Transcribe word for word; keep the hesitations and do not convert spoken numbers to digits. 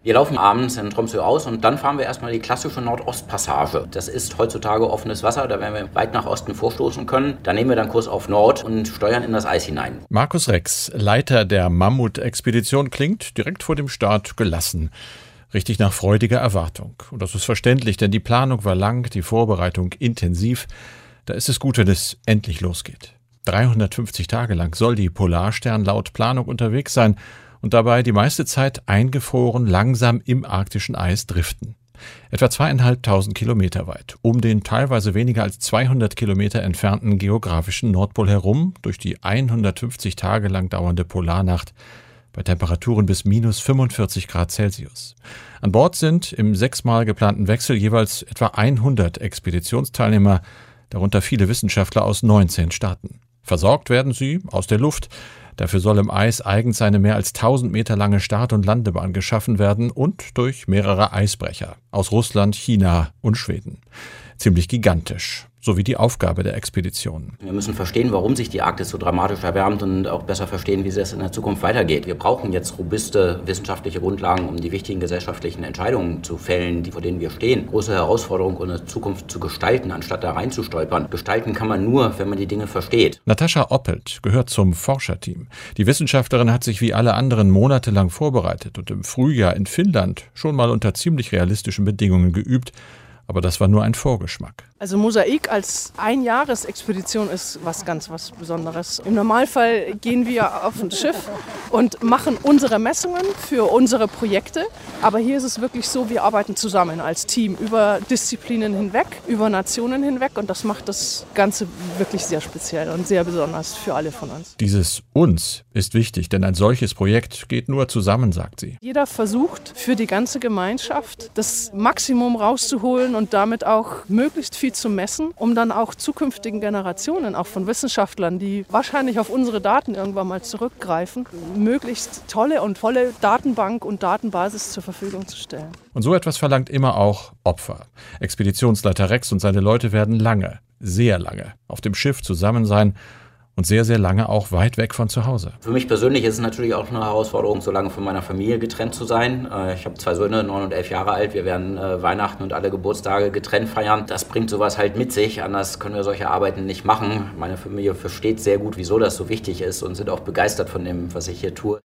Wir laufen abends in Tromsø aus und dann fahren wir erstmal die klassische Nordostpassage. Das ist heutzutage offenes Wasser, da werden wir weit nach Osten vorstoßen können. Da nehmen wir dann Kurs auf Nord und steuern in das Eis hinein. Markus Rex, Leiter der Mammut-Expedition, klingt direkt vor dem Start gelassen. Richtig nach freudiger Erwartung. Und das ist verständlich, denn die Planung war lang, die Vorbereitung intensiv. Da ist es gut, wenn es endlich losgeht. dreihundertfünfzig Tage lang soll die Polarstern laut Planung unterwegs sein und dabei die meiste Zeit eingefroren langsam im arktischen Eis driften. Etwa zweieinhalbtausend Kilometer weit, um den teilweise weniger als zweihundert Kilometer entfernten geografischen Nordpol herum, durch die hundertfünfzig Tage lang dauernde Polarnacht, bei Temperaturen bis minus fünfundvierzig Grad Celsius. An Bord sind im sechsmal geplanten Wechsel jeweils etwa hundert Expeditionsteilnehmer, darunter viele Wissenschaftler aus neunzehn Staaten. Versorgt werden sie aus der Luft. Dafür soll im Eis eigens eine mehr als tausend Meter lange Start- und Landebahn geschaffen werden und durch mehrere Eisbrecher aus Russland, China und Schweden. Ziemlich gigantisch. Sowie die Aufgabe der Expedition. Wir müssen verstehen, warum sich die Arktis so dramatisch erwärmt und auch besser verstehen, wie es in der Zukunft weitergeht. Wir brauchen jetzt robuste wissenschaftliche Grundlagen, um die wichtigen gesellschaftlichen Entscheidungen zu fällen, die vor denen wir stehen. Große Herausforderung, eine Zukunft zu gestalten, anstatt da reinzustolpern. Gestalten kann man nur, wenn man die Dinge versteht. Natascha Oppelt gehört zum Forscherteam. Die Wissenschaftlerin hat sich wie alle anderen monatelang vorbereitet und im Frühjahr in Finnland schon mal unter ziemlich realistischen Bedingungen geübt. Aber das war nur ein Vorgeschmack. Also Mosaik als Einjahresexpedition ist was ganz was Besonderes. Im Normalfall gehen wir auf ein Schiff und machen unsere Messungen für unsere Projekte. Aber hier ist es wirklich so, wir arbeiten zusammen als Team über Disziplinen hinweg, über Nationen hinweg. Und das macht das Ganze wirklich sehr speziell und sehr besonders für alle von uns. Dieses Uns ist wichtig, denn ein solches Projekt geht nur zusammen, sagt sie. Jeder versucht für die ganze Gemeinschaft das Maximum rauszuholen und damit auch möglichst viel zu messen, um dann auch zukünftigen Generationen, auch von Wissenschaftlern, die wahrscheinlich auf unsere Daten irgendwann mal zurückgreifen, möglichst tolle und volle Datenbank und Datenbasis zur Verfügung zu stellen. Und so etwas verlangt immer auch Opfer. Expeditionsleiter Rex und seine Leute werden lange, sehr lange auf dem Schiff zusammen sein und sehr, sehr lange auch weit weg von zu Hause. Für mich persönlich ist es natürlich auch eine Herausforderung, so lange von meiner Familie getrennt zu sein. Ich habe zwei Söhne, neun und elf Jahre alt. Wir werden Weihnachten und alle Geburtstage getrennt feiern. Das bringt sowas halt mit sich. Anders können wir solche Arbeiten nicht machen. Meine Familie versteht sehr gut, wieso das so wichtig ist und sind auch begeistert von dem, was ich hier tue.